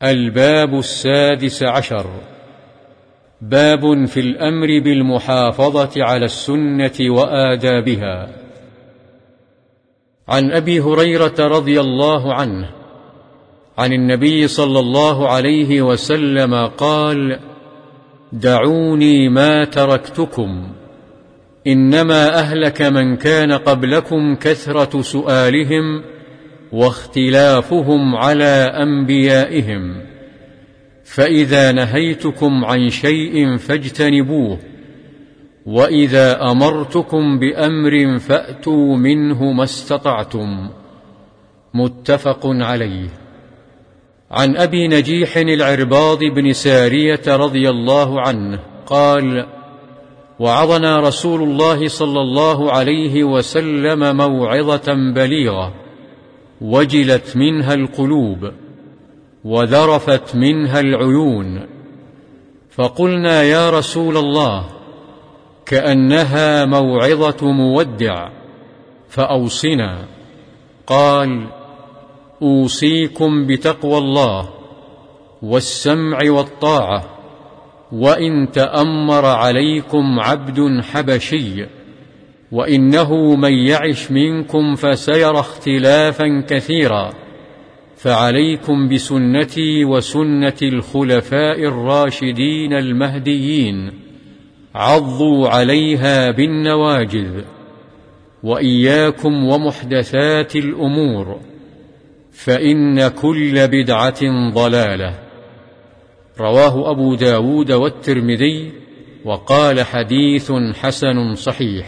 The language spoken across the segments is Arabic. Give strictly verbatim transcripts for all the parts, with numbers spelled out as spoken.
الباب السادس عشر. باب في الأمر بالمحافظة على السنة وآدابها. عن أبي هريرة رضي الله عنه عن النبي صلى الله عليه وسلم قال: دعوني ما تركتكم، إنما أهلك من كان قبلكم كثرة سؤالهم واختلافهم على أنبيائهم، فإذا نهيتكم عن شيء فاجتنبوه، وإذا أمرتكم بأمر فأتوا منه ما استطعتم. متفق عليه. عن أبي نجيح العرباض بن سارية رضي الله عنه قال: وعظنا رسول الله صلى الله عليه وسلم موعظة بليغة، وجلت منها القلوب وذرفت منها العيون، فقلنا: يا رسول الله، كأنها موعظة مودع، فأوصنا. قال: أوصيكم بتقوى الله والسمع والطاعة، وإن تأمر عليكم عبد حبشي، وإنه من يعش منكم فسيرى اختلافا كثيرا، فعليكم بسنتي وسنة الخلفاء الراشدين المهديين، عضوا عليها بالنواجذ، وإياكم ومحدثات الأمور، فإن كل بدعة ضلالة. رواه أبو داود والترمذي، وقال: حديث حسن صحيح.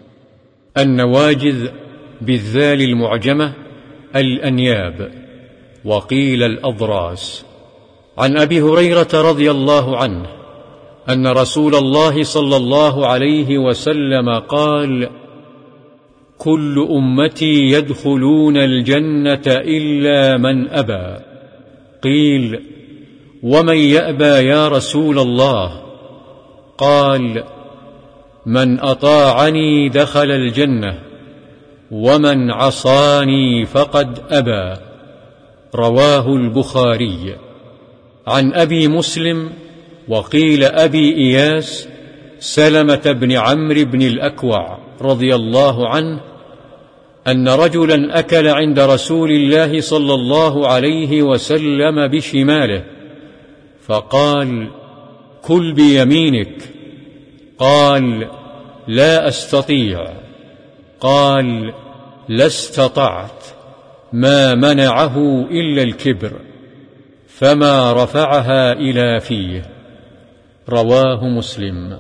النواجذ بالذال المعجمة الأنياب، وقيل الأضراس. عن أبي هريرة رضي الله عنه أن رسول الله صلى الله عليه وسلم قال: كل أمتي يدخلون الجنة إلا من أبى. قيل: ومن يأبى يا رسول الله؟ قال: من أطاعني دخل الجنة، ومن عصاني فقد أبى. رواه البخاري. عن أبي مسلم، وقيل أبي إياس، سلمة بن عمرو بن الأكوع رضي الله عنه أن رجلا أكل عند رسول الله صلى الله عليه وسلم بشماله، فقال: كل بيمينك. قال: لا أستطيع. قال: لا استطعت، ما منعه إلا الكبر، فما رفعها إلى فيه. رواه مسلم.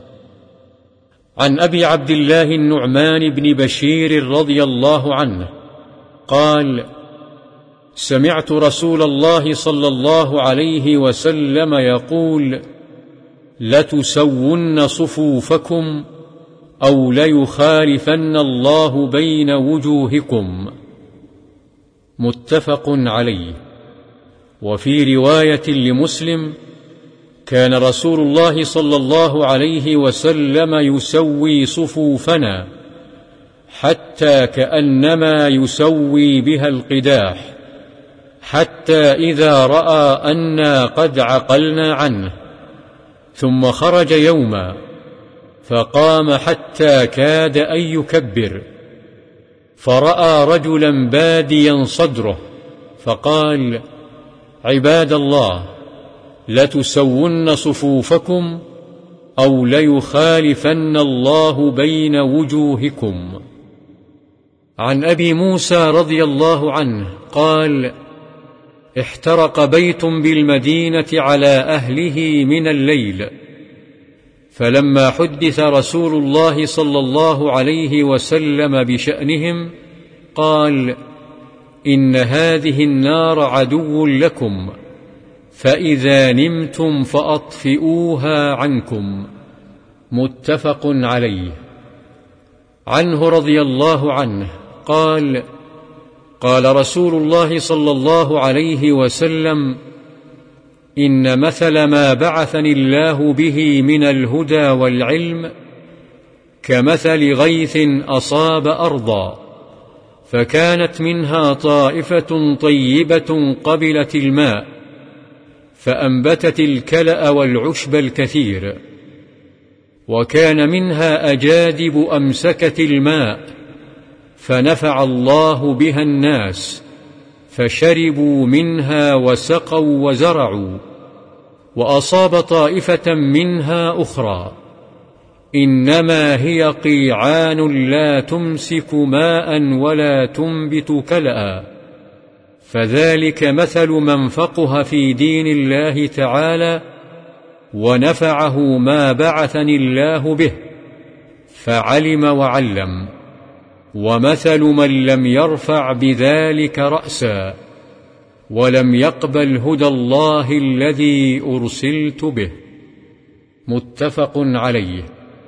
عن أبي عبد الله النعمان بن بشير رضي الله عنه قال: سمعت رسول الله صلى الله عليه وسلم يقول: لتسون صفوفكم أو ليخالفن الله بين وجوهكم. متفق عليه. وفي رواية لمسلم: كان رسول الله صلى الله عليه وسلم يسوي صفوفنا حتى كأنما يسوي بها القداح، حتى إذا رأى أنا قد عقلنا عنه، ثم خرج يوما فقام حتى كاد أن يكبر، فرأى رجلا باديا صدره، فقال: عباد الله، لتسون صفوفكم أو ليخالفن الله بين وجوهكم. عن أبي موسى رضي الله عنه قال: احترق بيت بالمدينة على أهله من الليل، فلما حدث رسول الله صلى الله عليه وسلم بشأنهم قال: إن هذه النار عدو لكم، فإذا نمتم فأطفئوها عنكم. متفق عليه. عنه رضي الله عنه قال: قال رسول الله صلى الله عليه وسلم: إن مثل ما بعثني الله به من الهدى والعلم كمثل غيث أصاب أرضا، فكانت منها طائفة طيبة قبلت الماء، فأنبتت الكلأ والعشب الكثير، وكان منها أجادب أمسكت الماء فنفع الله بها الناس، فشربوا منها وسقوا وزرعوا. وأصاب طائفة منها أخرى، إنما هي قيعان لا تمسك ماء ولا تنبت كلأ. فذلك مثل من فقه في دين الله تعالى ونفعه ما بعثني الله به، فعلم وعلم، ومثل من لم يرفع بذلك رأسا ولم يقبل هدى الله الذي أرسلت به. متفق عليه.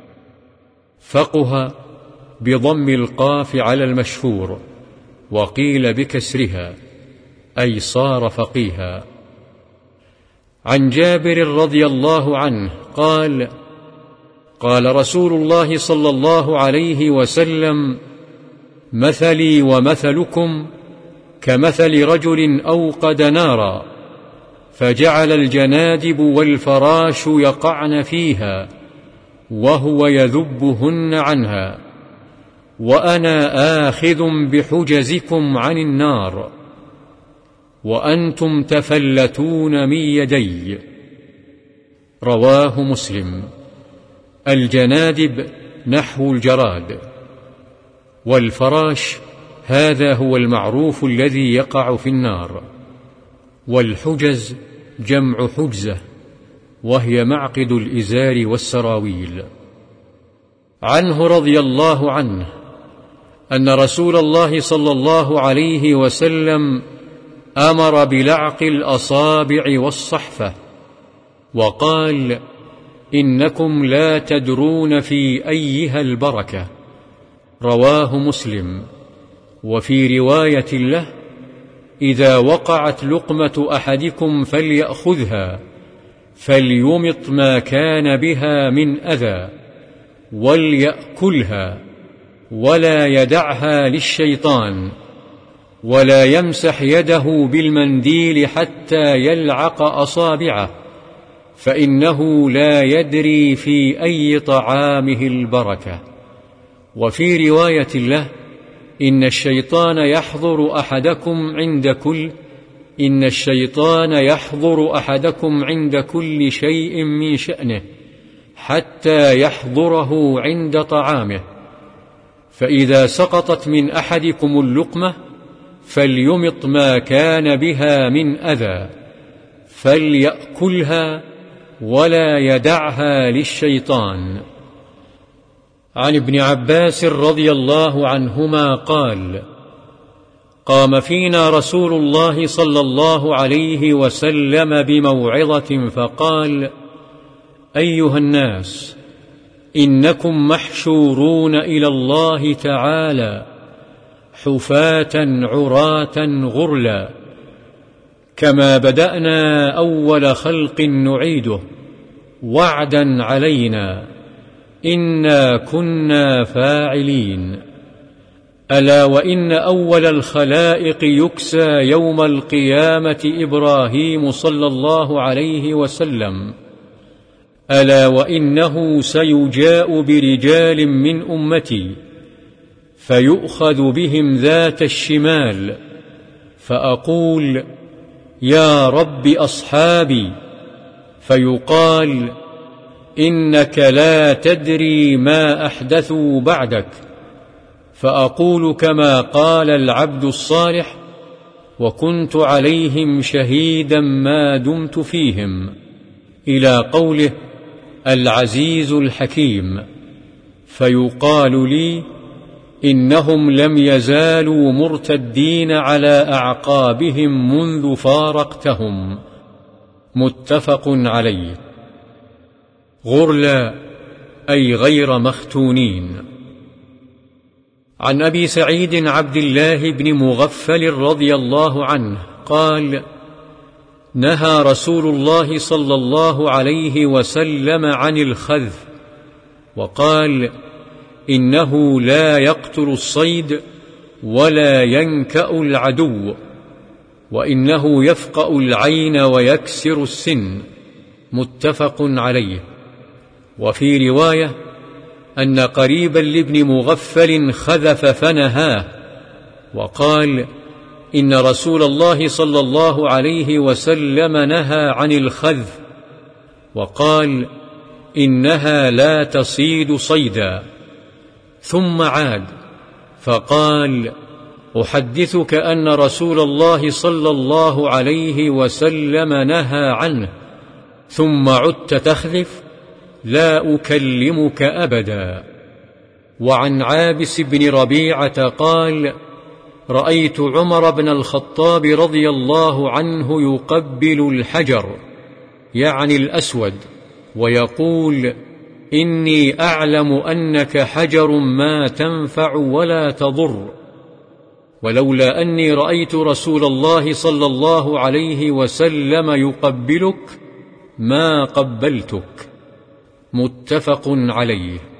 فقه بضم القاف على المشهور، وقيل بكسرها، أي صار فقيها. عن جابر رضي الله عنه قال: قال رسول الله صلى الله عليه وسلم: مثلي ومثلكم كمثل رجل أوقد نارا، فجعل الجنادب والفراش يقعن فيها وهو يذبهن عنها، وأنا آخذ بحجزكم عن النار وأنتم تفلتون من يدي. رواه مسلم. الجنادب نحو الجراد، والفراش هذا هو المعروف الذي يقع في النار، والحجز جمع حجزة، وهي معقد الإزار والسراويل. عنه رضي الله عنه أن رسول الله صلى الله عليه وسلم أمر بلعق الأصابع والصحفة، وقال: إنكم لا تدرون في أيها البركة. رواه مسلم. وفي رواية له: إذا وقعت لقمة أحدكم فليأخذها، فليمط ما كان بها من أذى، وليأكلها، ولا يدعها للشيطان، ولا يمسح يده بالمنديل حتى يلعق أصابعه، فإنه لا يدري في أي طعامه البركة. وفي رواية له: إن الشيطان يحضر أحدكم عند كل إن الشيطان يحضر أحدكم عند كل شيء من شأنه حتى يحضره عند طعامه، فإذا سقطت من أحدكم اللقمة فليمط ما كان بها من أذى، فليأكلها ولا يدعها للشيطان. عن ابن عباس رضي الله عنهما قال: قام فينا رسول الله صلى الله عليه وسلم بموعظة فقال: أيها الناس، إنكم محشورون إلى الله تعالى حفاة عراة غرلا، كما بدأنا أول خلق نعيده، وعدا علينا، إنا كنا فاعلين. ألا وإن أول الخلائق يكسى يوم القيامة إبراهيم صلى الله عليه وسلم، ألا وإنه سيجاء برجال من أمتي فيؤخذ بهم ذات الشمال، فأقول: يا رب أصحابي، فيقال: إنك لا تدري ما أحدثوا بعدك، فأقول كما قال العبد الصالح: وكنت عليهم شهيدا ما دمت فيهم، إلى قوله: العزيز الحكيم. فيقال لي: إنهم لم يزالوا مرتدين على أعقابهم منذ فارقتهم. متفق عليه. غرلا أي غير مختونين. عن أبي سعيد عبد الله بن مغفل رضي الله عنه قال: نهى رسول الله صلى الله عليه وسلم عن الخذف، وقال: إنه لا يقتل الصيد ولا ينكأ العدو، وإنه يفقأ العين ويكسر السن. متفق عليه. وفي رواية أن قريبا لابن مغفل خذف فنهاه، وقال: إن رسول الله صلى الله عليه وسلم نهى عن الخذف، وقال: إنها لا تصيد صيدا. ثم عاد فقال: أحدثك أن رسول الله صلى الله عليه وسلم نهى عنه، ثم عدت تخذف؟ لا أكلمك أبدا. وعن عابس بن ربيعة قال: رأيت عمر بن الخطاب رضي الله عنه يقبل الحجر، يعني الأسود، ويقول: إني أعلم أنك حجر ما تنفع ولا تضر، ولولا أني رأيت رسول الله صلى الله عليه وسلم يقبلك ما قبلتك. متفق عليه.